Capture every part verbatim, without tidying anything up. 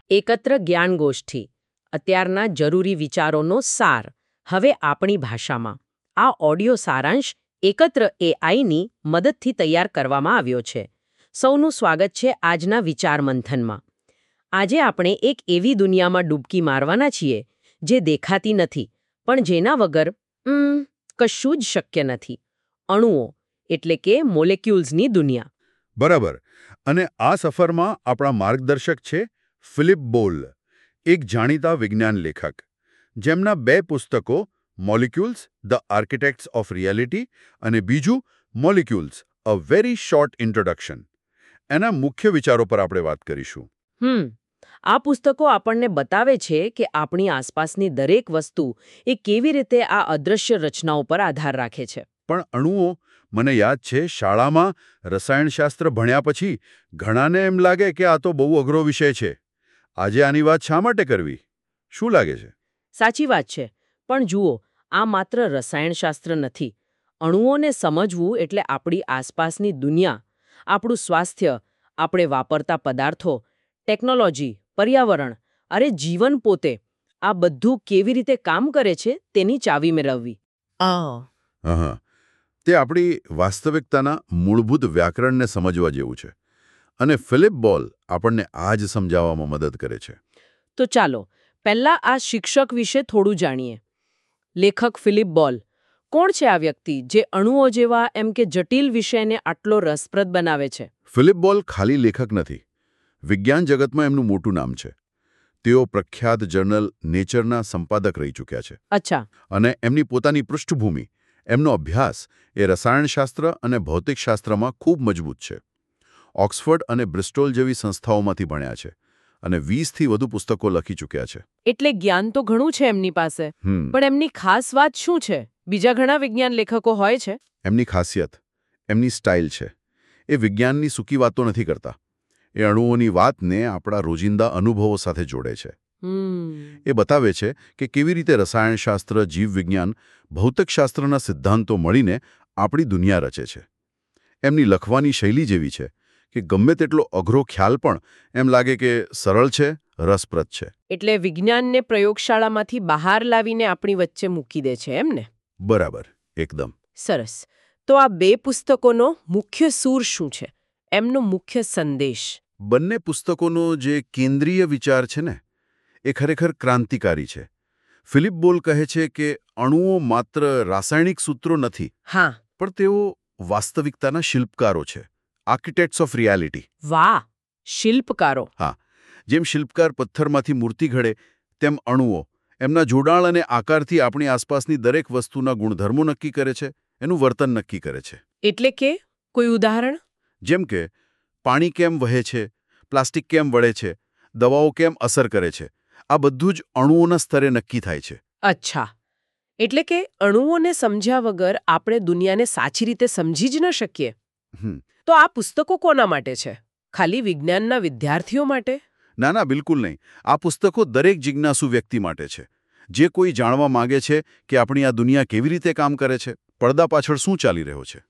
એકત્ર જ્ઞાનગોષ્ઠી, અત્યારના જરૂરી વિચારોનો સાર, હવે આપણી ભાષામાં. આ ઓડિયો સારાંશ એકત્ર એઆઈની મદદથી તૈયાર કરવામાં આવ્યો છે. સૌનું સ્વાગત છે આજના વિચાર મંથનમાં. આજે આપણે એક એવી દુનિયામાં ડૂબકી મારવાના છીએ જે દેખાતી નથી, પણ જેના વગર ઉમ, કશું જ શક્ય નથી. અણુઓ, એટલે કે મોલેક્યુલ્સની દુનિયા. બરાબર. અને આ સફરમાં આપણા માર્ગદર્શક છે ફિલિપ બોલ, એક જાણીતા વિજ્ઞાન લેખક, જેમના બે પુસ્તકો molecules the architects of reality અને બીજું molecules a very short introduction. એના મુખ્ય વિચારો પર આપણે વાત કરીશું. હમ આ પુસ્તકો આપણને બતાવે છે કે આપણી આસપાસની દરેક વસ્તુ એ કેવી રીતે આ અદૃશ્ય રચનાઓ પર આધાર રાખે છે. પણ અણુઓ, મને યાદ છે શાળામાં રસાયણશાસ્ત્ર ભણ્યા પછી ઘણાને એમ લાગે કે આ તો બહુ અઘરો વિષય છે. આજે આની વાત શા માટે કરવી? શું લાગે છે? સાચી વાત છે, પણ જુઓ, આ માત્ર રસાયણશાસ્ત્ર નથી. અણુઓને સમજવું એટલે આપણી આસપાસની દુનિયા, આપણું સ્વાસ્થ્ય, આપણે વાપરતા પદાર્થો, ટેકનોલોજી, પર્યાવરણ, અરે જીવન પોતે, આ બધું કેવી રીતે કામ કરે છે તેની ચાવી મેળવવી. હા હા, તે આપણી વાસ્તવિકતાના મૂળભૂત વ્યાકરણને સમજવા જેવું છે. અને ફિલિપ બોલ આપણને આ જ સમજાવવામાં મદદ કરે છે. તો ચાલો પહેલા આ શિક્ષક વિશે થોડું જાણીએ. લેખક ફિલિપ બોલ કોણ છે? આ વ્યક્તિ જે અણુઓ જેવા એમ કે જટિલ વિષયને આટલો રસપ્રદ બનાવે છે. ફિલિપ બોલ ખાલી લેખક નથી. વિજ્ઞાન જગતમાં એમનું મોટું નામ છે. તેઓ પ્રખ્યાત જર્નલ નેચરના સંપાદક રહી ચૂક્યા છે. અચ્છા. અને એમની પોતાની પૃષ્ઠભૂમિ, એમનો અભ્યાસ એ રસાયણશાસ્ત્ર અને ભૌતિકશાસ્ત્રમાં ખૂબ મજબૂત છે. ઓક્સફર્ડ અને બ્રિસ્ટોલ જેવી સંસ્થાઓમાંથી ભણ્યા છે અને વીસથી વધુ પુસ્તકો લખી ચૂક્યા છે. એટલે જ્ઞાન તો ઘણું છે એમની પાસે, પણ એમની ખાસ વાત શું છે? બીજા ઘણા વિજ્ઞાન લેખકો હોય છે. એમની ખાસિયત, એમની સ્ટાઇલ છે. એ વિજ્ઞાનની સૂકી વાતો નથી કરતા. એ અણુઓની વાતને આપણા રોજિંદા અનુભવો સાથે જોડે છે. એ બતાવે છે કે કેવી રીતે રસાયણશાસ્ત્ર, જીવવિજ્ઞાન, ભૌતિકશાસ્ત્રના સિદ્ધાંતો મળીને આપણી દુનિયા રચે છે. એમની લખવાની શૈલી જેવી છે કે ગમે તેટલો અઘરો ખ્યાલ પણ એમ લાગે કે સરળ છે, રસપ્રદ છે. એટલે વિજ્ઞાનને પ્રયોગશાળામાંથી બહાર લાવીને આપણી વચ્ચે મૂકી દે છે એમને. બરાબર, એકદમ. સરસ. તો આ બે પુસ્તકોનો મુખ્ય સૂર શું છે? એમનો મુખ્ય સંદેશ? બંને પુસ્તકોનો જે કેન્દ્રીય વિચાર છે ને, એ ખરેખર ક્રાંતિકારી છે. ફિલિપ બોલ કહે છે કે અણુઓ માત્ર રાસાયણિક સૂત્રો નથી, હા, પણ તેઓ વાસ્તવિકતાના શિલ્પકારો છે. Architects of reality. વાહ, શિલ્પકારો. હા, જેમ શિલ્પકાર પથ્થરમાંથી મૂર્તિ ઘડે, તેમ અણુઓ એમના જોડાણ અને આકારથી આપણી આસપાસની દરેક વસ્તુના ગુણધર્મો નક્કી કરે છે, એનું વર્તન નક્કી કરે છે. એટલે કે કોઈ ઉદાહરણ? જેમ કે પાણી કેમ વહે છે, પ્લાસ્ટિક કેમ વળે છે, દવાઓ કેમ અસર કરે છે, આ બધું જ અણુઓના સ્તરે નક્કી થાય છે. અચ્છા, એટલે કે અણુઓને સમજ્યા વગર આપણે દુનિયાને સાચી રીતે સમજી જ ન શકીએ. તો આ પુસ્તકો કોના માટે છે? ખાલી વિજ્ઞાનના વિદ્યાર્થીઓ માટે? ના ના, બિલકુલ નહીં. આ પુસ્તકો દરેક જિજ્ઞાસુ વ્યક્તિ માટે છે. જે કોઈ જાણવા માંગે છે કે આપણી આ દુનિયા કેવી રીતે કામ કરે છે, પડદા પાછળ શું ચાલી રહ્યો છે.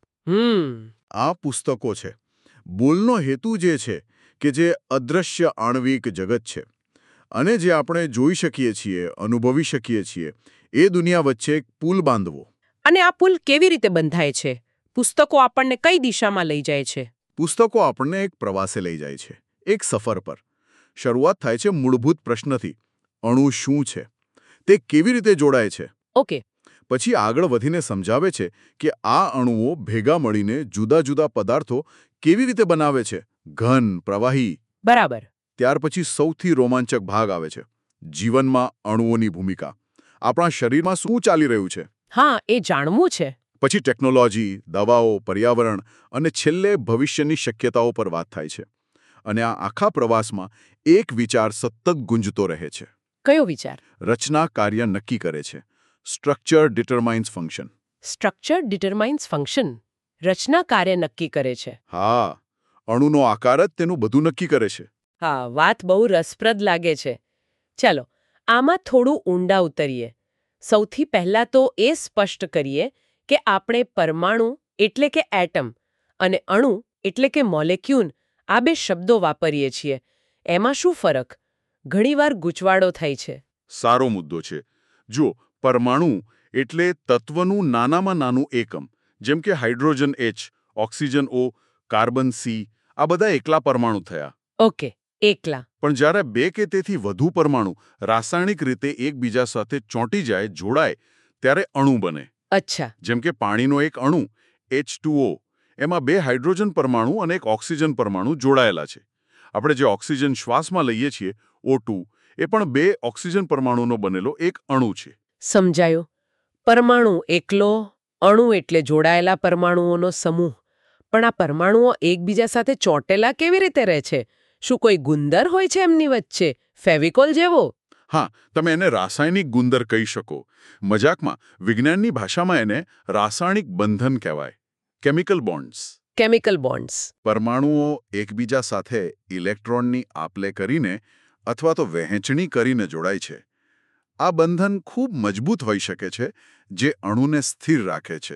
હમ આ પુસ્તકો છે. બોલનો હેતુ જે છે કે જે અદૃશ્ય આણ્વિક જગત છે અને જે આપણે જોઈ શકીએ છીએ, અનુભવી શકીએ છીએ, એ દુનિયા વચ્ચે એક પુલ બાંધવો. અને આ પુલ કેવી રીતે બંધાય છે? પુસ્તકો આપણને કઈ દિશામાં લઈ જાય છે? પુસ્તકો આપણને એક પ્રવાસે લઈ જાય છે, એક સફર પર. શરૂઆત થાય છે મૂળભૂત પ્રશ્નથી: અણુ શું છે? તે કેવી રીતે જોડાય છે? ઓકે. પછી આગળ વધીને સમજાવે છે કે આ અણુઓ ભેગા મળીને જુદા જુદા પદાર્થો કેવી રીતે બનાવે છે, ઘન, પ્રવાહી. બરાબર. ત્યાર પછી સૌથી રોમાંચક ભાગ આવે છે: જીવનમાં અણુઓની ભૂમિકા. આપણા શરીરમાં શું ચાલી રહ્યું છે? હા, એ જાણવું છે. પછી ટેકનોલોજી, દવાઓ, પર્યાવરણ અને છેલ્લે ભવિષ્યની શક્યતાઓ પર વાત થાય છે. અને આ આખા પ્રવાસમાં એક વિચાર સતત ગુંજતો રહે છે. કયો વિચાર? રચના કાર્ય નક્કી કરે છે. Structure determines function. Structure determines function. રચના કાર્ય નક્કી કરે છે. હા, અણુનો આકાર જ તેનું બધું નક્કી કરે છે. હા, વાત બહુ રસપ્રદ લાગે છે. ચાલો આમાં થોડું ઊંડા ઉતરીએ. સૌથી પહેલા તો એ સ્પષ્ટ કરીએ કે આપણે પરમાણુ એટલે કે એટમ અને અણુ એટલે કે મોલેક્યુલ આ બે શબ્દો વાપરીએ છીએ. એમાં શું ફરક? ઘણીવાર ગૂંચવાડો થાય છે. સારો મુદ્દો છે. જો પરમાણુ એટલે તત્વનું નાનામાં નાનું એકમ, જેમ કે hydrogen H, oxygen O, carbon C, આ બધા એકલા પરમાણુ થયા. ઓકે, એકલા. પણ જ્યારે બે કે તેથી વધુ પરમાણુ રાસાયણિક રીતે એકબીજા સાથે ચોંટી જાય, જોડાય, ત્યારે અણુ બને. અચ્છા. જેમ કે પાણીનો એક અણુ એચ ટુ ઓ, એમાં બે હાઇડ્રોજન પરમાણુ અને એક ઓક્સિજન પરમાણુ જોડાયેલા છે. આપણે જે ઓક્સિજન શ્વાસમાં લઈએ છીએ ઓ ટુ, એ પણ બે ઓક્સિજન પરમાણુનો બનેલો એક અણુ છે. સમજાયું. પરમાણુ એકલો, અણુ એટલે જોડાયેલા પરમાણુઓનો સમૂહ. પણ આ પરમાણુઓ એકબીજા સાથે ચોંટેલા કેવી રીતે રહે છે? શું કોઈ ગુંદર હોય છે એમની વચ્ચે, ફેવિકોલ જેવો? હા, તમે એને રાસાયણિક ગુંદર કહી શકો. મજાકમાં વિજ્ઞાનની ભાષામાં એને રાસાયણિક બંધન કહેવાય, કેમિકલ બોન્ડ્સ. Chemical bonds. પરમાણુઓ એકબીજા સાથે ઇલેક્ટ્રોનની આપ-લે કરીને અથવા તો વહેંચણી કરીને જોડાય છે. આ બંધન ખૂબ મજબૂત હોઈ શકે છે, જે અણુને સ્થિર રાખે છે.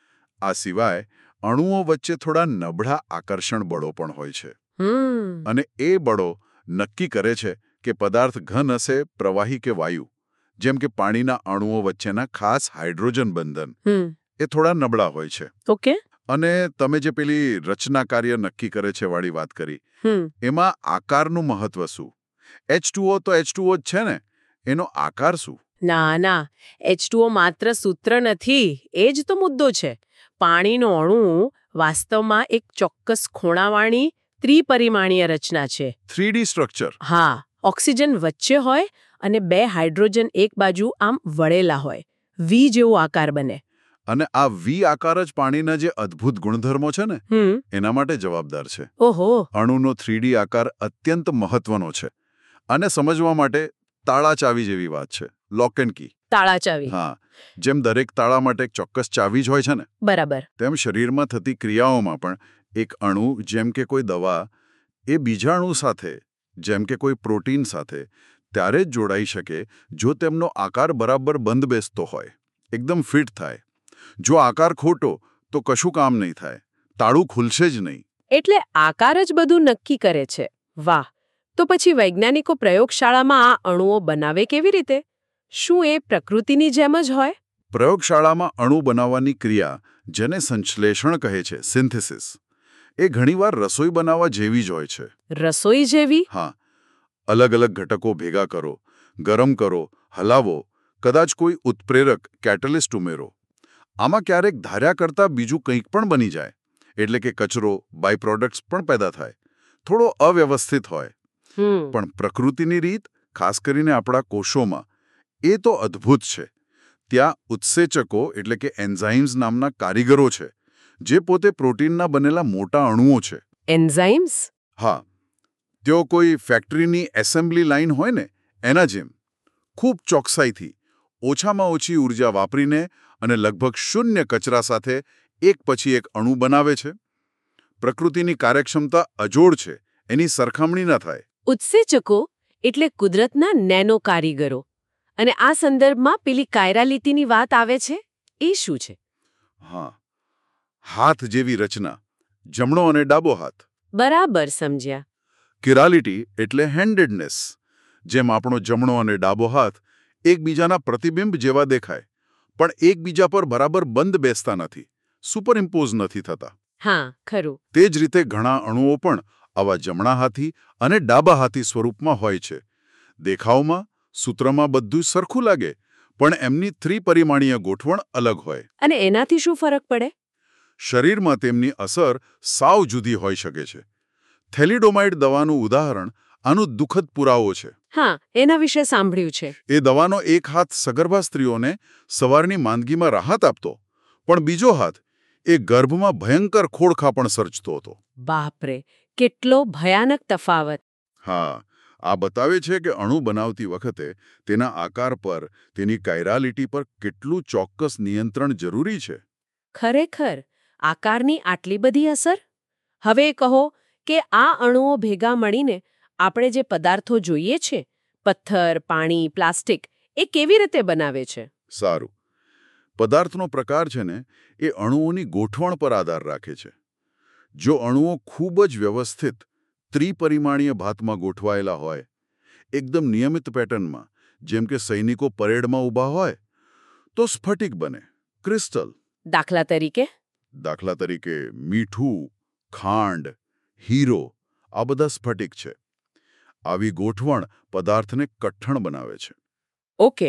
આ સિવાય અણુઓ વચ્ચે થોડા નબળા આકર્ષણ બળો પણ હોય છે. હમ. અને એ બળો નક્કી કરે છે કે પદાર્થ ઘન હશે, પ્રવાહી કે વાયુ. જેમ કે પાણીના અણુઓ વચ્ચેના ખાસ હાઇડ્રોજન બંધન હમ. એ થોડા નબળા હોય છે. ઓકે. અને તમે જે પેલી રચના કાર્ય નક્કી કરે છે વાળી વાત કરી, હમ. એમાં આકારનું મહત્વ શું? એચ ટુ ઓ તો એચ ટુ ઓ જ છે ને, એનો આકાર શું? ના ના, એચ ટુ ઓ માત્ર સૂત્ર નથી, એ જ તો મુદ્દો છે. પાણીનો અણુ વાસ્તવમાં એક ચોક્કસ ખૂણાવાળી ત્રિપરિમાણીય રચના છે. Three D structure. હા, ઓક્સિજન વચ્ચે હોય અને બે હાઇડ્રોજન એક બાજુ આમ વળેલા હોય. વી જેવો આકાર બને. અને આ વી આકાર જ પાણીના જે અદ્ભુત ગુણધર્મો છે ને, હમ. એના માટે જવાબદાર છે. ઓહો. અણુનો થ્રી ડી આકાર અત્યંત મહત્વનો છે. અને સમજવા માટે તાળા ચાવી જેવી વાત છે. Lock and key. તાળા ચાવી. હા, જેમ દરેક તાળા માટે એક ચોક્કસ ચાવી જ હોય છે ને, બરાબર. તેમ શરીરમાં થતી ક્રિયાઓમાં પણ એક અણુ, જેમ કે કોઈ દવા, એ બીજા અણુ સાથે, જેમ કે કોઈ પ્રોટીન સાથે, ત્યારે જ જોડાઈ શકે જો તેમનો આકાર બરાબર બંધ બેસતો હોય, એકદમ ફિટ થાય. જો આકાર ખોટો તો કશું કામ નહીં થાય, તાળું ખુલશે જ નહીં. એટલે આકાર જ બધું નક્કી કરે છે. વાહ. તો પછી વૈજ્ઞાનિકો પ્રયોગશાળામાં આ અણુઓ બનાવે કેવી રીતે? શું એ પ્રકૃતિની જેમ જ હોય? પ્રયોગશાળામાં અણુ બનાવવાની ક્રિયા, જેને સંશ્લેષણ કહે છે, સિન્થેસિસ, એ ઘણીવાર રસોઈ બનાવવા જેવી જ હોય છે. રસોઈ જેવી? હા. અલગ અલગ ઘટકો ભેગા કરો, ગરમ કરો, હલાવો, કદાચ કોઈ ઉત્પ્રેરક કેટલિસ્ટ ઉમેરો. આમાં ક્યારેક ધાર્યા કરતાં બીજું કંઈક પણ બની જાય. એટલે કે કચરો, બાય પ્રોડક્ટ્સ પણ પેદા થાય. થોડો અવ્યવસ્થિત હોય. પણ પ્રકૃતિની રીત, ખાસ કરીને આપણા કોષોમાં, એ તો અદ્ભુત છે. ત્યાં ઉત્સેચકો એટલે કે એન્ઝાઇમ્સ નામના કારીગરો છે, જે પોતે પ્રોટીનના બનેલા મોટા અણુઓ છે. એન્ઝાઇમ્સ? હા. તેઓ કોઈ ફેક્ટરીની એસેમ્બલી લાઇન હોય ને, એના જેમ ખૂબ ચોકસાઈથી, ઓછામાં ઓછી ઊર્જા વાપરીને અને લગભગ શૂન્ય કચરા સાથે એક પછી એક અણુ બનાવે છે. પ્રકૃતિની કાર્યક્ષમતા અજોડ છે, એની સરખામણી ન થાય. ઉત્સેચકો એટલે કુદરતના નેનો કારીગરો. અને આ સંદર્ભમાં પેલી કાયરાલિટીની વાત આવે છે, એ શું છે? હા, હાથ જેવી રચના, જમણો અને ડાબો હાથ. બરાબર સમજ્યા. કિરાલિટી એટલે હેન્ડેડનેસ, જેમ આપણો જમણો અને ડાબો હાથ એકબીજાના પ્રતિબિંબ જેવા દેખાય, પણ એકબીજા પર બરાબર બંધ બેસતા નથી, સુપરઇમ્પોઝ નથી થતા. હા, ખરું. તે જ રીતે ઘણા અણુઓ પણ આવા જમણા હાથી અને ડાબા હાથી સ્વરૂપમાં હોય છે. દેખાવમાં, સૂત્રમાં બધું સરખું લાગે, પણ એમની ત્રિપરિમાણીય ગોઠવણ અલગ હોય. અને એનાથી શું ફરક પડે? શરીરમાં તેમની અસર સાવ જુદી હોઈ શકે છે. થેલિડોમાઇડ દવાનું ઉદાહરણ આનું દુઃખદ પુરાવો છે. હા, એના વિશે સાંભળ્યું છે. એ દવાનો એક હાથ સગર્ભા સ્ત્રીઓને સવારની માંદગીમાં રાહત આપતો, પણ બીજો હાથ એ ગર્ભમાં ભયંકર ખોડખાપણ સર્જતો હતો. બાપરે, કેટલો ભયાનક તફાવત. હા, આ બતાવે છે કે અણુ બનાવતી વખતે તેના આકાર પર, તેની કાયરાલિટી પર કેટલું ચોક્કસ નિયંત્રણ જરૂરી છે. ખરેખર, આકારની આટલી બધી અસર? હવે કહો કે આ અણુઓ ભેગા મળીને આપણે જે પદાર્થો જોઈએ છે, પથ્થર, પાણી, પ્લાસ્ટિક, એ કેવી રીતે બનાવે છે? સારું. પદાર્થનો પ્રકાર છે ને, એ અણુઓની ગોઠવણ પર આધાર રાખે છે. જો અણુઓ ખૂબ જ વ્યવસ્થિત ત્રિપરિમાણીય ભાતમાં ગોઠવાયેલા હોય, એકદમ નિયમિત પેટર્નમાં, જેમ કે સૈનિકો પરેડમાં ઊભા હોય, તો સ્ફટિક બને, ક્રિસ્ટલ. દાખલા તરીકે દાખલા તરીકે મીઠું, ખાંડ, હીરો આ બધા સ્ફટિક છે. આવી ગોઠવણ પદાર્થને કઠણ બનાવે છે. ઓકે.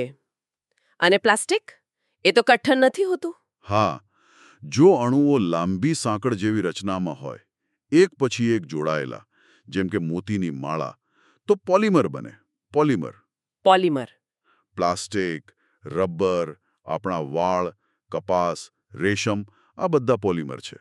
અને પ્લાસ્ટિક? એ તો કઠણ નથી હોતું. હા, જો અણુઓ લાંબી સાંકળ જેવી રચનામાં હોય, એક પછી એક જોડાયેલા, જેમ કે મોતીની માળા, તો પોલિમર બને. પોલિમર. પોલિમર. પ્લાસ્ટિક, રબર, આપણા વાળ, કપાસ, રેશમ આ બધા પોલિમર છે.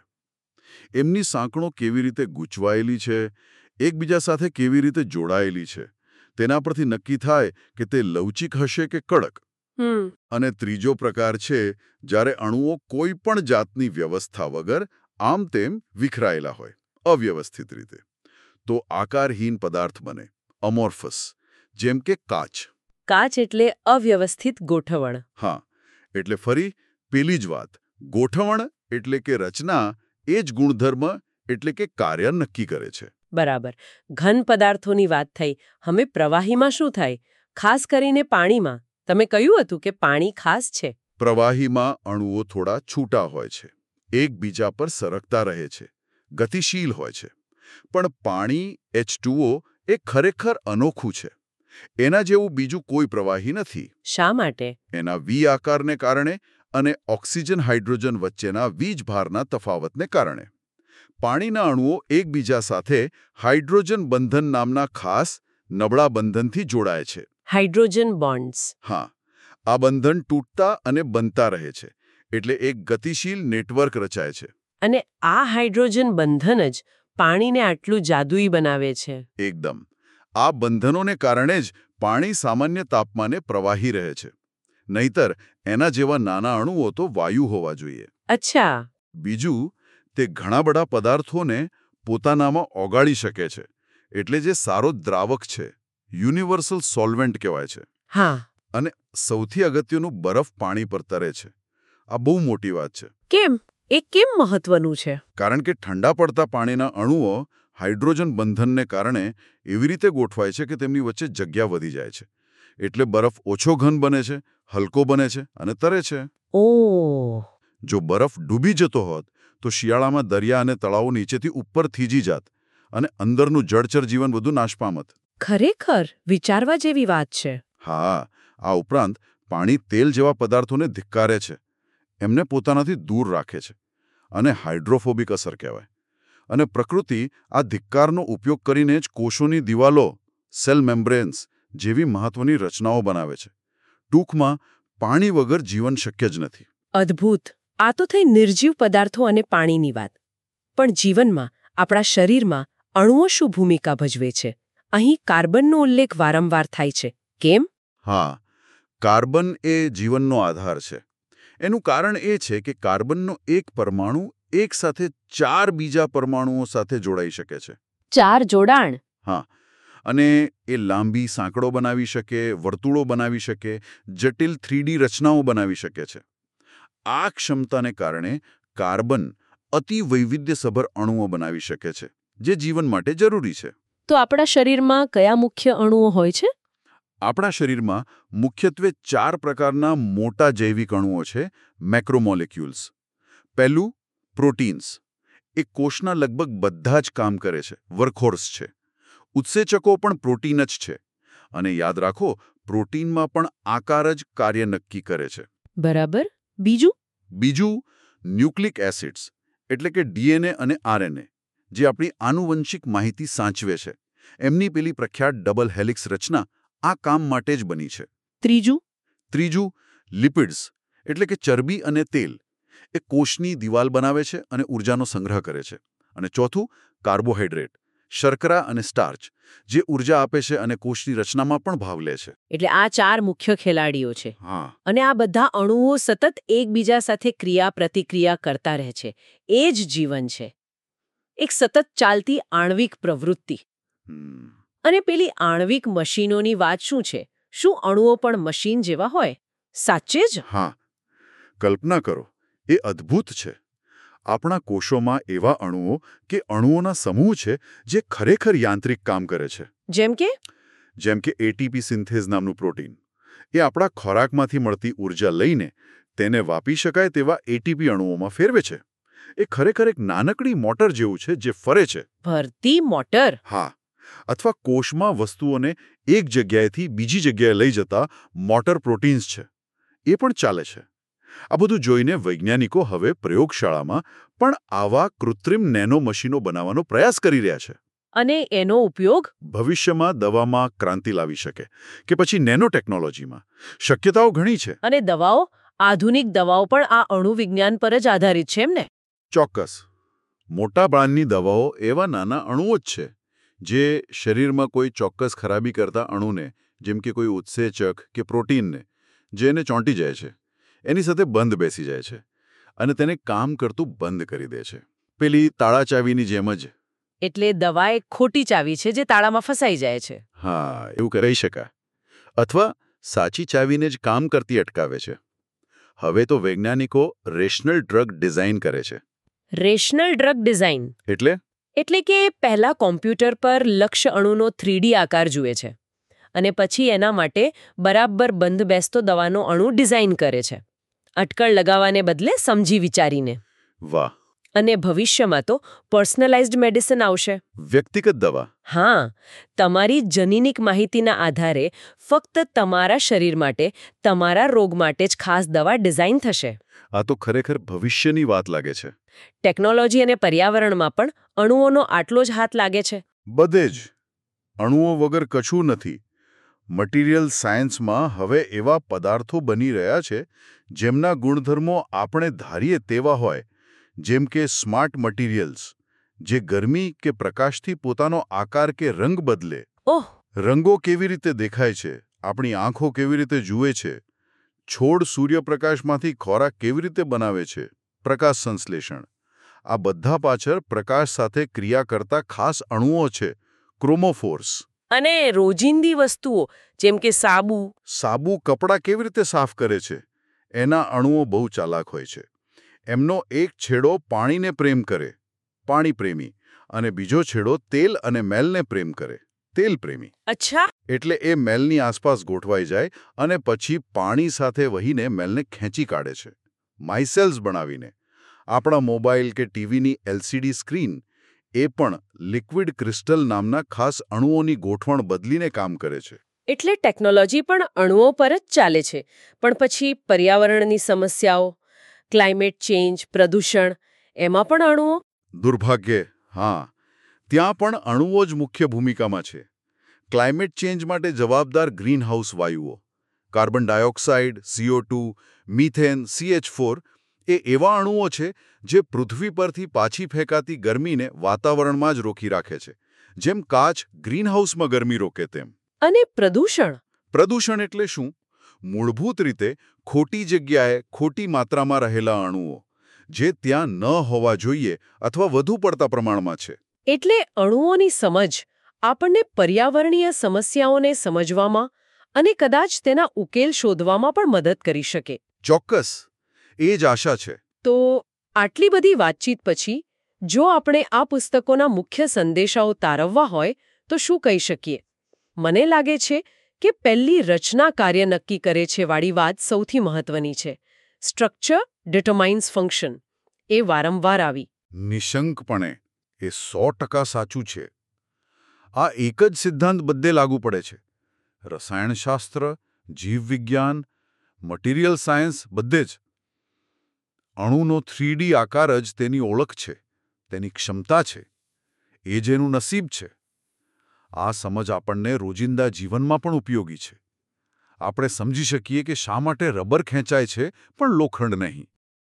એમની સાંકળો કેવી રીતે ગૂંચવાયેલી છે, એકબીજા સાથે કેવી રીતે જોડાયેલી છે, તેના પરથી નક્કી થાય કે તે લવચીક હશે કે કડક. હમ અને ત્રીજો પ્રકાર છે જ્યારે અણુઓ કોઈ પણ જાતની વ્યવસ્થા વગર આમ તેમ વિખરાયેલા હોય, અવ્યવસ્થિત રીતે. તો આકારહીન પદાર્થ બને, અમોર્ફસ, જેમ કે કાચ. કાચ એટલે અવ્યવસ્થિત ગોઠવણ. હા, એટલે ફરી પેલી જ વાત. ગોઠવણ એટલે કે રચના, એ જ ગુણધર્મ એટલે કે કાર્ય નક્કી કરે છે. બરાબર. ઘન પદાર્થોની વાત થઈ. હવે પ્રવાહીમાં શું થાય? ખાસ કરીને પાણીમાં. તમે કહ્યું હતું કે પાણી ખાસ છે. પ્રવાહીમાં અણુઓ થોડા છૂટા હોય છે, એકબીજા પર સરકતા રહે છે, ગતિશીલ હોય છે. પણ પાણી એચ ટુ ઓ એ ખરેખર અનોખું છે. એના જેવું બીજું કોઈ પ્રવાહી નથી. શા માટે? એના વી આકારને કારણે અને ઓક્સિજન હાઇડ્રોજન વચ્ચેના વીજભારના તફાવતને કારણે. પાણીના અણુઓ એકબીજા સાથે હાઇડ્રોજન બંધન નામના ખાસ નબળા બંધનથી જોડાય છે. Hydrogen bonds. હા, આ બંધન તૂટતા અને બનતા રહે છે, એટલે એક ગતિશીલ નેટવર્ક રચાય છે. અને આ હાઇડ્રોજન બંધન જ પાણીને આટલું જાદુઈ બનાવે છે. એકદમ. આ બંધનોને કારણે જ પાણી સામાન્ય તાપમાને પ્રવાહી રહે છે. નહીતર એના જેવા નાના અણુઓ તો વાયુ હોવા જોઈએ. અચ્છા. બીજું, તે ઘણા બધા પદાર્થોને પોતાનામાં ઓગાળી શકે છે, એટલે જે સારો દ્રાવક છે, યુનિવર્સલ સોલ્વેન્ટ કહેવાય છે. હા. અને સૌથી અગત્યનું, બરફ પાણી પર તરે છે. આ બહુ મોટી વાત છે. કેમ? એ કેમ મહત્વનું છે? કારણ કે ઠંડા પડતા પાણીના અણુઓ હાઇડ્રોજન બંધનને કારણે એવી રીતે ગોઠવાય છે કે તેમની વચ્ચે જગ્યા વધી જાય છે. એટલે બરફ ઓછો ઘન બને છે, હલકો બને છે અને તરે છે. ઓહ. જો બરફ ડૂબી જતો હોત તો શિયાળામાં દરિયા અને તળાવો નીચેથી ઉપર થીજી જાત અને અંદરનું જળચર જીવન બધું નાશ પામત. ખરેખર વિચારવા જેવી વાત છે. હા, આ ઉપરાંત પાણી તેલ જેવા પદાર્થોને ધિક્કારે છે, એમને પોતાનાથી દૂર રાખે છે, અને હાઇડ્રોફોબિક અસર કહેવાય. અને પ્રકૃતિ આ ધિક્કારનો ઉપયોગ કરીને જ કોષોની દિવાલો, સેલ મેમ્બ્રેન્સ જેવી મહત્વની રચનાઓ બનાવે છે. ટૂંકમાં, પાણી વગર જીવન શક્ય જ નથી. અદ્ભુત. આ તો થઈ નિર્જીવ પદાર્થો અને પાણીની વાત. પણ જીવનમાં, આપણા શરીરમાં અણુઓ શું ભૂમિકા ભજવે છે? અહીં કાર્બનનો ઉલ્લેખ વારંવાર થાય છે. કેમ? હા, કાર્બન એ જીવનનો આધાર છે. એનું કારણ એ છે કે કાર્બનનો એક પરમાણુ એક સાથે ચાર બીજા પરમાણુઓ સાથે જોડાઈ શકે છે. ચાર જોડાણ? હા, અને એ લાંબી સાંકળો બનાવી શકે, વર્તુળો બનાવી શકે, જટિલ થ્રીડી રચનાઓ બનાવી શકે છે. આ ક્ષમતાને કારણે કાર્બન અતિ વૈવિધ્યસભર અણુઓ બનાવી શકે છે, જે જીવન માટે જરૂરી છે. તો આપણા શરીરમાં કયા મુખ્ય અણુઓ હોય છે? આપણા શરીરમાં મુખ્યત્વે ચાર પ્રકારના મોટા જૈવિક અણુઓ છે, મેક્રોમોલેક્યુલ્સ. પહેલું, પ્રોટીન્સ. એ કોષના લગભગ બધા જ કામ કરે છે, વર્કહોર્સ છે. ઉત્સેચકો પણ પ્રોટીન જ છે. અને યાદ રાખો, પ્રોટીનમાં પણ આકાર જ કાર્ય નક્કી કરે છે. બરાબર. બીજું? બીજું, ન્યુક્લિક એસિડ્સ, એટલે કે ડીએનએ અને આરએનએ, જે આપણી આનુવંશિક માહિતી સાચવે છે. એમની પેલી પ્રખ્યાત ડબલ હેલિક્સ રચના આ કામ માટે જ બની છે. ત્રીજું? ત્રીજું, લિપિડ્સ, એટલે કે ચરબી અને તેલ. એ કોષની દિવાલ બનાવે છે અને ઊર્જાનો સંગ્રહ કરે છે. અને ચોથું, કાર્બોહાઈડ્રેટ, શર્કરા અને સ્ટાર્ચ, જે ઊર્જા આપે છે અને કોષની રચનામાં પણ ભાગ લે છે. એટલે આ ચાર મુખ્ય ખેલાડીઓ છે. હા. અને આ બધા અણુઓ સતત એકબીજા સાથે ક્રિયા પ્રતિક્રિયા કરતા રહે છે. એ જ જીવન છે. એક સતત ચાલતી આણ્વિક પ્રવૃત્તિ. હમ. અને પેલી આણ્વિક મશીનોની વાત શું છે? શું અણુઓ પણ મશીન જેવા હોય? સાચે જ? હા, કલ્પના કરો, એ અદ્ભુત છે. આપણા કોષોમાં એવા અણુઓ કે અણુઓના સમૂહ છે જે ખરેખર યાંત્રિક કામ કરે છે. જેમ કે? જેમ કે એટીપી સિન્થેઝ નામનું પ્રોટીન. એ આપણા ખોરાકમાંથી મળતી ઊર્જા લઈને તેને વાપી શકાય તેવા એટીપી અણુઓમાં ફેરવે છે. એ ખરેખર એક નાનકડી મોટર જેવું છે જે ફરે છે. ભરતી મોટર? હા, અથવા કોષમાં વસ્તુઓને એક જગ્યાએથી બીજી જગ્યાએ લઈ જતા મોટર પ્રોટીન્સ છે. એ પણ ચાલે છે. આ બધું જોઈને વૈજ્ઞાનિકો હવે પ્રયોગશાળામાં પણ આવા કૃત્રિમ નેનો મશીનો બનાવવાનો પ્રયાસ કરી રહ્યા છે. અને એનો ઉપયોગ ભવિષ્યમાં દવામાં ક્રાંતિ લાવી શકે કે પછી નેનો ટેકનોલોજીમાં શક્યતાઓ ઘણી છે. અને દવાઓ, આધુનિક દવાઓ પણ આ અણુવિજ્ઞાન પર જ આધારિત છે એમ ને? ચોક્કસ. મોટા બ્રાન્ડની દવાઓ એવા નાના અણુઓ જ છે જે શરીરમાં કોઈ ચોક્કસ ખરાબી કરતા અણુને, જેમ કે કોઈ ઉત્સેચક કે પ્રોટીનને, જે એને ચોંટી જાય છે, એની સાથે બંધ બેસી જાય છે અને તેને કામ કરતું બંધ કરી દે છે. પેલી તાળા ચાવીની જેમ જ. એટલે દવા એક ખોટી ચાવી છે જે તાળામાં ફસાઈ જાય છે. હા, એવું કહી શકાય. અથવા સાચી ચાવીને જ કામ કરતી અટકાવે છે. હવે તો વૈજ્ઞાનિકો રેશનલ ડ્રગ ડિઝાઇન કરે છે. રેશનલ ડ્રગ ડિઝાઇન એટલે એટલે કે પહેલા કોમ્પ્યુટર પર લક્ષ્ય અણુનો થ્રીડી આકાર જુએ છે અને પછી એના માટે બરાબર બંધ બેસતો દવાનો અણુ ડિઝાઇન કરે છે, અટકળ લગાવવાને બદલે સમજી વિચારીને. વાહ. અને ભવિષ્યમાં તો પર્સનલાઇઝ્ડ મેડિસિન આવશે. વ્યક્તિગત દવા? હા, તમારી જનીનિક માહિતીના આધારે ફક્ત તમારા શરીર માટે, તમારા રોગ માટે જ ખાસ દવા ડિઝાઇન થશે. આ તો ખરેખર ભવિષ્યની વાત લાગે છે. ટેકનોલોજી અને પર્યાવરણમાં પણ અણુઓનો આટલો જ હાથ લાગે છે. બધે જ. અણુઓ વગર કશું નથી. મટીરિયલ સાયન્સમાં હવે એવા પદાર્થો બની રહ્યા છે જેમના ગુણધર્મો આપણે ધારીએ તેવા હોય, જેમ કે સ્માર્ટ મટીરિયલ્સ, જે ગરમી કે પ્રકાશથી પોતાનો આકાર કે રંગ બદલે. ઓહ! રંગો કેવી રીતે દેખાય છે, આપણી આંખો કેવી રીતે જુએ છે, છોડ સૂર્યપ્રકાશમાંથી ખોરાક કેવી રીતે બનાવે છે, પ્રકાશ સંશ્લેષણ. આ બધા પાછળ પ્રકાશ સાથે ક્રિયા કરતા ખાસ અણુઓ છે, ક્રોમોફોર્સ. અને રોજિંદી વસ્તુઓ જેમ કે સાબુ. સાબુ કપડાં કેવી રીતે સાફ કરે છે, એના અણુઓ બહુ ચાલાક હોય છે. એમનો એક છેડો પાણીને પ્રેમ કરે, પાણી પ્રેમી, અને બીજો છેડો તેલ અને મેલને પ્રેમ કરે, તેલ પ્રેમી. અચ્છા. એટલે એ મેલની આસપાસ ગોઠવાઈ જાય અને પછી પાણી સાથે વહીને મેલને ખેંચી કાઢે છે, માઇસેલ્સ બનાવીને. આપણા મોબાઈલ કે ટીવીની એલસીડી સ્ક્રીન એ પણ લિક્વિડ ક્રિસ્ટલ નામના ખાસ અણુઓની ગોઠવણ બદલીને કામ કરે છે. એટલે ટેકનોલોજી પણ અણુઓ પર જ ચાલે છે. પણ પછી પર્યાવરણની સમસ્યાઓ, ક્લાઇમેટ ચેન્જ, પ્રદૂષણ, એમાં પણ અણુઓ? દુર્ભાગ્યે, હા. ત્યાં પણ અણુઓ જ મુખ્ય ભૂમિકામાં છે. ક્લાઇમેટ ચેન્જ માટે જવાબદાર ગ્રીનહાઉસ વાયુઓ, carbon dioxide, CO two, methane, CH four, એ એવા અણુઓ છે જે પૃથ્વી પરથી પાછી ફેંકાતી ગરમીને વાતાવરણમાં જ રોકી રાખે છે, જેમ કાચ ગ્રીનહાઉસમાં ગરમી રોકે તેમ. અને પ્રદૂષણ? પ્રદૂષણ એટલે શું? મૂળભૂત રીતે ખોટી જગ્યાએ ખોટી માત્રામાં રહેલા અણુઓ, જે ત્યાં ન હોવા જોઈએ અથવા વધુ પડતા પ્રમાણમાં છે. એટલે અણુઓની સમજ આપણને પર્યાવરણીય સમસ્યાઓને સમજવામાં અને કદાચ તેના ઉકેલ શોધવામાં પણ મદદ કરી શકે. ચોક્કસ. એ જ આશા છે. તો આટલી બધી વાતચીત પછી જો આપણે આ પુસ્તકોના મુખ્ય સંદેશાઓ તારવવા હોય તો શું કહી શકીએ? મને લાગે છે કે પહેલી રચના કાર્ય નક્કી કરે છે વાળી વાત સૌથી મહત્વની છે. Structure determines function. એ વારંવાર આવી. નિશંકપણે એ સો ટકા સાચું છે. આ એક જ સિદ્ધાંત બધે લાગુ પડે છે. રસાયણશાસ્ત્ર, જીવવિજ્ઞાન, મટીરિયલ સાયન્સ, બધે જ. અણુનો થ્રીડી આકાર જ તેની ઓળખ છે, તેની ક્ષમતા છે, એ જેનું નસીબ છે. આ સમજ આપણને રોજિંદા જીવનમાં પણ ઉપયોગી છે. આપણે સમજી શકીએ કે શા માટે રબર ખેંચાય છે પણ લોખંડ નહીં.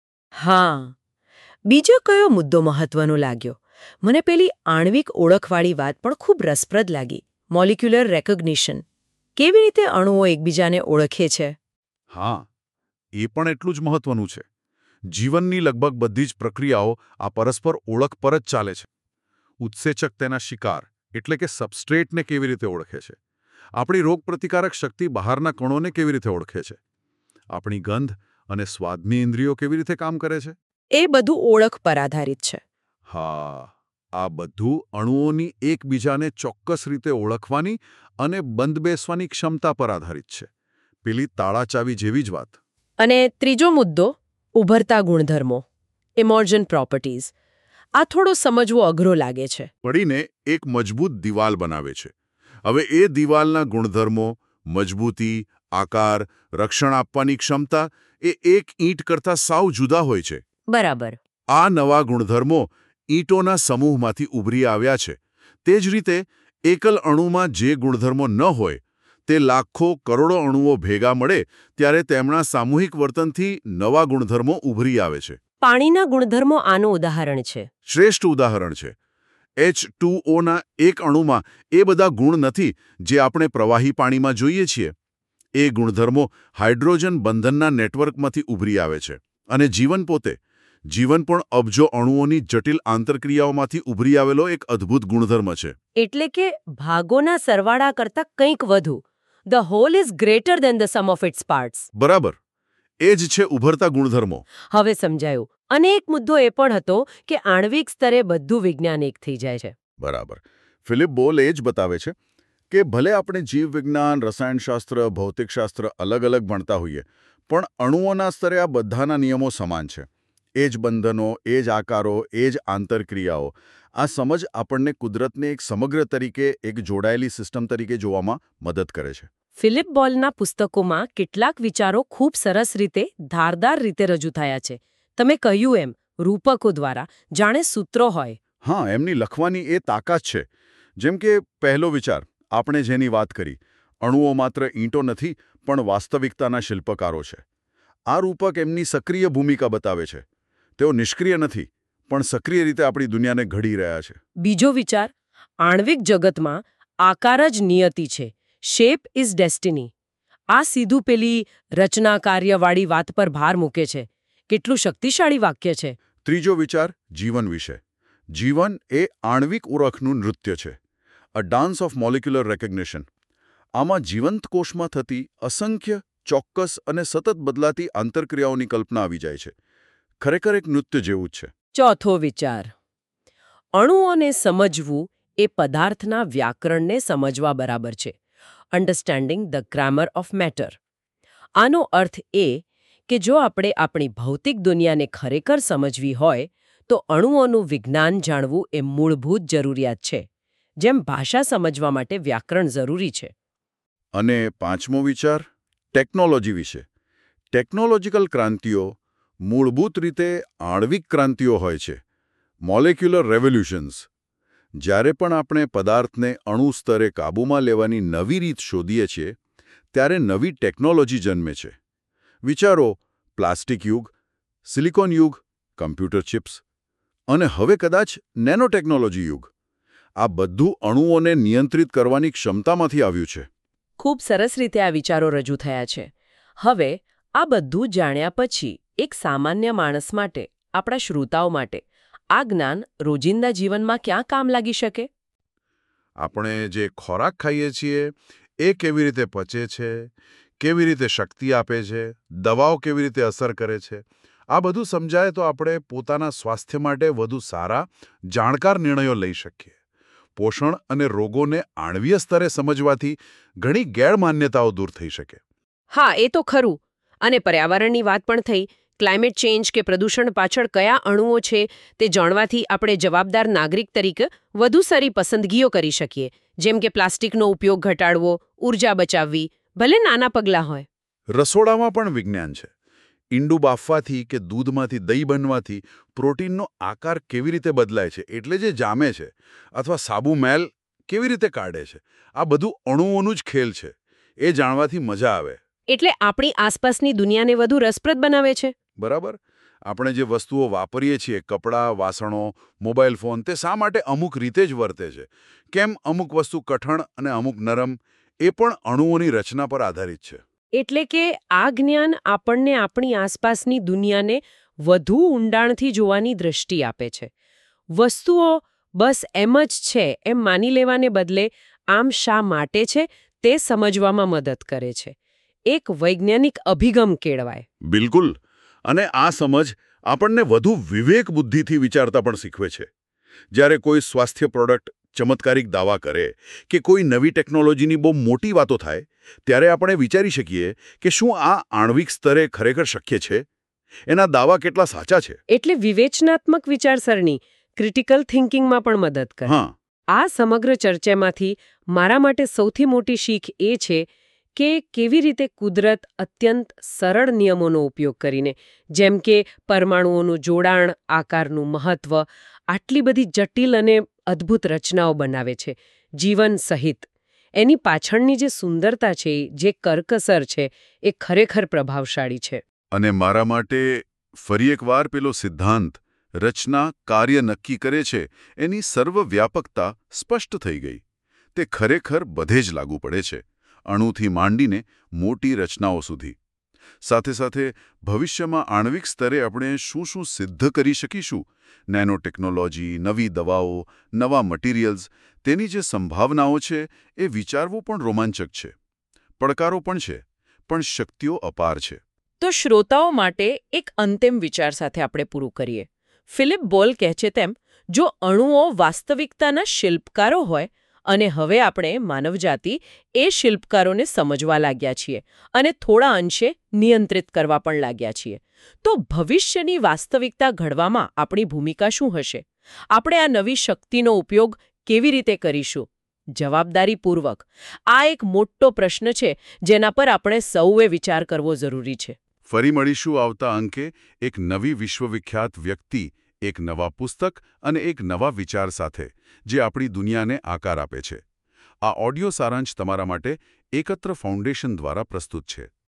હા. બીજો કયો મુદ્દો મહત્વનો લાગ્યો? મને પેલી આણ્વિક ઓળખવાળી વાત પણ ખૂબ રસપ્રદ લાગી. Molecular recognition. કેવી રીતે અણુઓ એકબીજાને ઓળખે છે? હા, એ પણ એટલું જ મહત્વનું છે. જીવનની લગભગ બધી જ પ્રક્રિયાઓ આ પરસ્પર ઓળખ પર જ ચાલે છે. ઉત્સેચક તેના શિકાર એટલે કે સબસ્ટ્રેટને કેવી રીતે ઓળખે છે? આપણી રોગપ્રતિકારક શક્તિ બહારના કણોને કેવી રીતે ઓળખે છે? આપણી ગંધ અને સ્વાદની ઇન્દ્રિયો કેવી રીતે કામ કરે છે? એ બધું ઓળખ પર આધારિત છે. હા, આ બધું અણુઓની એકબીજાને ચોક્કસ રીતે ઓળખવાની અને બંધ બેસવાની ક્ષમતા પર આધારિત છે. પેલી તાળાચાવી જેવી જ વાત. અને ત્રીજો મુદ્દો ઉભરતા ગુણધર્મો ઇમર્જન્ટ પ્રોપર્ટીઝ. આ થોડો સમજવો અઘરો લાગે છે. પડીને એક મજબૂત દિવાલ બનાવે છે. હવે એ દિવાલના ગુણધર્મો, મજબૂતી, આકાર, રક્ષણ આપવાની ક્ષમતા એ એક ઈંટ કરતાં સાવ જુદા હોય છે. બરાબર. આ નવા ગુણધર્મો ઈંટોના સમૂહમાંથી ઉભરી આવ્યા છે. તે જ રીતે એકલ અણુમાં જે ગુણધર્મો ન હોય તે લાખો કરોડો અણુઓ ભેગા મળે ત્યારે તેમના સામૂહિક વર્તનથી નવા ગુણધર્મો ઉભરી આવે છે. પાણીના ગુણધર્મો આનું ઉદાહરણ છે. શ્રેષ્ઠ ઉદાહરણ છે. એચ ટુ ઓ ના એક અણુમાં એ બધા ગુણ નથી જે આપણે પ્રવાહી પાણીમાં જોઈએ છીએ. એ ગુણધર્મો હાઇડ્રોજન બંધનના નેટવર્કમાંથી ઉભરી આવે છે. અને જીવન પોતે જીવન પણ અબજો અણુઓની જટિલ આંતરક્રિયાઓમાંથી ઉભરી આવેલો એક અદ્ભુત ગુણધર્મ છે. એટલે કે ભાગોના સરવાળા કરતાં કંઈક વધુ. The whole is greater than the sum of its parts. બરાબર. એ જ છે ઉભરતા ગુણધર્મો. હવે સમજાયું. અને એક મુદ્દો એ પણ હતો કે આણ્વિક સ્તરે બધું વિજ્ઞાન એક થઈ જાય છે. બરાબર. ફિલિપ બોલ એ જ બતાવે છે કે ભલે આપણે જીવવિજ્ઞાન, રસાયણશાસ્ત્ર, ભૌતિકશાસ્ત્ર અલગ અલગ ભણતા હોઈએ, પણ અણુઓના સ્તરે આ બધાના નિયમો સમાન છે. એ જ બંધનો, એ જ આકારો, એ જ આંતરક્રિયાઓ. આ સમજ આપણને કુદરતને એક સમગ્ર તરીકે, એક જોડાયેલી સિસ્ટમ તરીકે જોવામાં મદદ કરે છે. ફિલિપ બોલના પુસ્તકોમાં કેટલાક વિચારો ખૂબ સરસ રીતે, ધારદાર રીતે રજૂ થયા છે. તમે કહ્યું એમ, રૂપકો દ્વારા, જાણે સૂત્રો હોય. હા, એમની લખવાની એ તાકાત છે. જેમ કે પહેલો વિચાર, આપણે જેની વાત કરી, અણુઓ માત્ર ઈંટો નથી, પણ વાસ્તવિકતાના શિલ્પકારો છે. આ રૂપક એમની સક્રિય ભૂમિકા બતાવે છે. તેઓ નિષ્ક્રિય નથી, પણ સક્રિય રીતે આપણી દુનિયાને ઘડી રહ્યા છે. બીજો વિચાર, આણ્વિક જગતમાં આકાર જ નિયતિ છે. Shape is destiny. આ સીધું પેલી રચના કાર્યવાળી વાત પર ભાર મૂકે છે. કેટલું શક્તિશાળી વાક્ય છે. ત્રીજો વિચાર, જીવન વિશે. જીવન એ આણ્વિક ઓળખનું નૃત્ય છે. A dance of molecular recognition. આમાં જીવંત કોષમાં થતી અસંખ્ય, ચોક્કસ અને સતત બદલાતી આંતરક્રિયાઓની કલ્પના આવી જાય છે. ખરેખર એક નૃત્ય જેવું જ છે. ચોથો વિચાર, અણુઓને સમજવું એ પદાર્થના વ્યાકરણને સમજવા બરાબર છે. Understanding the grammar of matter. આનો અર્થ એ કે જો આપણે આપણી ભૌતિક દુનિયાને ખરેખર સમજવી હોય તો અણુઓનું વિજ્ઞાન જાણવું એ મૂળભૂત જરૂરિયાત છે. જેમ ભાષા સમજવા માટે વ્યાકરણ જરૂરી છે. અને પાંચમો વિચાર, ટેકનોલોજી વિશે. ટેકનોલોજીકલ ક્રાંતિઓ મૂળભૂત રીતે આણ્વિક ક્રાંતિઓ હોય છે. Molecular revolutions. જ્યારે પણ આપણે પદાર્થને અણુ સ્તરે કાબૂમાં લેવાની નવી રીત શોધીએ છીએ ત્યારે નવી ટેકનોલોજી જન્મે છે. વિચારો, પ્લાસ્ટિક યુગ, સિલિકોન યુગ, કમ્પ્યુટર ચિપ્સ અને હવે કદાચ નેનોટેકનોલોજી યુગ. આ બધું અણુઓને નિયંત્રિત કરવાની ક્ષમતામાંથી આવ્યું છે. ખૂબ સરસ રીતે આ વિચારો રજૂ થયા છે. હવે આ બધું જાણ્યા પછી એક સામાન્ય માણસ માટે, આપણા શ્રોતાઓ માટે, આ જ્ઞાન રોજિંદા જીવનમાં ક્યાં કામ લાગી શકે? આપણે જે ખોરાક ખાઈએ છીએ એ કેવી રીતે પચે છે, કેવી રીતે શક્તિ આપે છે, દવાઓ કેવી રીતે અસર કરે છે, આ બધું સમજાય તો આપણે પોતાના સ્વાસ્થ્ય માટે વધુ સારા, જાણકાર નિર્ણયો લઈ શકીએ. પોષણ અને રોગોને આણ્વીય સ્તરે સમજવાથી ઘણી ગેરમાન્યતાઓ દૂર થઈ શકે. હા, એ તો ખરું. અને પર્યાવરણની વાત પણ થઈ. ક્લાઇમેટ ચેન્જ કે પ્રદૂષણ પાછળ કયા અણુઓ છે તે જાણવાથી આપણે જવાબદાર નાગરિક તરીકે વધુ સારી પસંદગીઓ કરી શકીએ. જેમ કે પ્લાસ્ટિકનો ઉપયોગ ઘટાડવો, ઊર્જા બચાવવી, ભલે નાના પગલાં હોય. રસોડામાં પણ વિજ્ઞાન છે. ઈંડું બાફવાથી કે દૂધમાંથી દહીં બનવાથી પ્રોટીનનો આકાર કેવી રીતે બદલાય છે, એટલે જે જામે છે, અથવા સાબુ મેલ કેવી રીતે કાઢે છે, આ બધું અણુઓનું જ ખેલ છે. એ જાણવાથી મજા આવે. એટલે આપણી આસપાસની દુનિયાને વધુ રસપ્રદ બનાવે છે. બરાબર. આપણે જે વસ્તુઓ વાપરીએ છીએ, કપડાં, વાસણો, મોબાઈલ ફોન, તે શા માટે અમુક રીતે જ વર્તે છે? કેમ અમુક વસ્તુ કઠણ અને અમુક નરમ? એ પણ અણુઓની રચના પર આધારિત છે. એટલે કે આ જ્ઞાન આપણને આપણી આસપાસની દુનિયાને વધુ ઊંડાણથી જોવાની દ્રષ્ટિ આપે છે. વસ્તુઓ બસ એમ જ છે એમ માની લેવાને બદલે આમ શા માટે છે તે સમજવામાં મદદ કરે છે. એક વૈજ્ઞાનિક અભિગમ કેળવાય. બિલકુલ. અને આ સમજ આપણને વધુ વિવેક બુદ્ધિથી વિચારતા પણ શીખવે છે. જ્યારે કોઈ સ્વાસ્થ્ય પ્રોડક્ટ ચમત્કારિક દાવા કરે કે કોઈ નવી ટેકનોલોજીની બહુ મોટી વાતો થાય ત્યારે આપણે વિચારી શકીએ કે શું આ આણ્વિક સ્તરે ખરેખર શક્ય છે? એના દાવા કેટલા સાચા છે? એટલે વિવેચનાત્મક વિચારસરણી ક્રિટિકલ થિંકિંગમાં પણ મદદ કરે. હા, આ સમગ્ર ચર્ચામાંથી મારા માટે સૌથી મોટી શીખ એ છે કે કેવી રીતે કુદરત અત્યંત સરળ નિયમોનો ઉપયોગ કરીને, જેમ કે પરમાણુઓનું જોડાણ, આકારનું મહત્વ, આટલી બધી જટિલ અને અદ્ભુત રચનાઓ બનાવે છે, જીવન સહિત. એની પાછળની જે સુંદરતા છે, જે કરકસર છે, એ ખરેખર પ્રભાવશાળી છે. અને મારા માટે ફરી એકવાર પેલો સિદ્ધાંત રચના કાર્ય નક્કી કરે છે એની સર્વવ્યાપકતા સ્પષ્ટ થઈ ગઈ. તે ખરેખર બધે જ લાગુ પડે છે, અણુથી માંડીને મોટી રચનાઓ સુધી. સાથે સાથે ભવિષ્યમાં આણ્વિક સ્તરે આપણે શું શું સિદ્ધ કરી શકીશું, નેનો ટેકનોલોજી, નવી દવાઓ, નવા મટીરિયલ્સ, તેની જે સંભાવનાઓ છે એ વિચારવું પણ રોમાંચક છે. પડકારો પણ છે, પણ શક્તિઓ અપાર છે. તો શ્રોતાઓ માટે એક અંતિમ વિચાર સાથે આપણે પૂરું કરીએ. ફિલિપ બોલ કહે છે તેમ, જો અણુઓ વાસ્તવિકતાના શિલ્પકારો હોય અને હવે આપણે માનવજાતિ એ શિલ્પકારોને સમજવા લાગ્યા છીએ અને થોડા અંશે નિયંત્રિત કરવા પણ લાગ્યા છીએ, તો ભવિષ્યની વાસ્તવિકતા ઘડવામાં આપણી ભૂમિકા શું હશે? આપણે આ નવી શક્તિનો ઉપયોગ કેવી રીતે કરીશું? જવાબદારીપૂર્વક. આ એક મોટો પ્રશ્ન છે જેના પર આપણે સૌએ વિચાર કરવો જરૂરી છે. ફરી મળીશું આવતા અંકે એક નવી વિશ્વવિખ્યાત વ્યક્તિ, એક નવા પુસ્તક અને એક નવા વિચાર સાથે, જે આપણી દુનિયાને આકાર આપે છે. આ ઓડિયો સારાંશ તમારા માટે એકત્ર ફાઉન્ડેશન દ્વારા પ્રસ્તુત છે.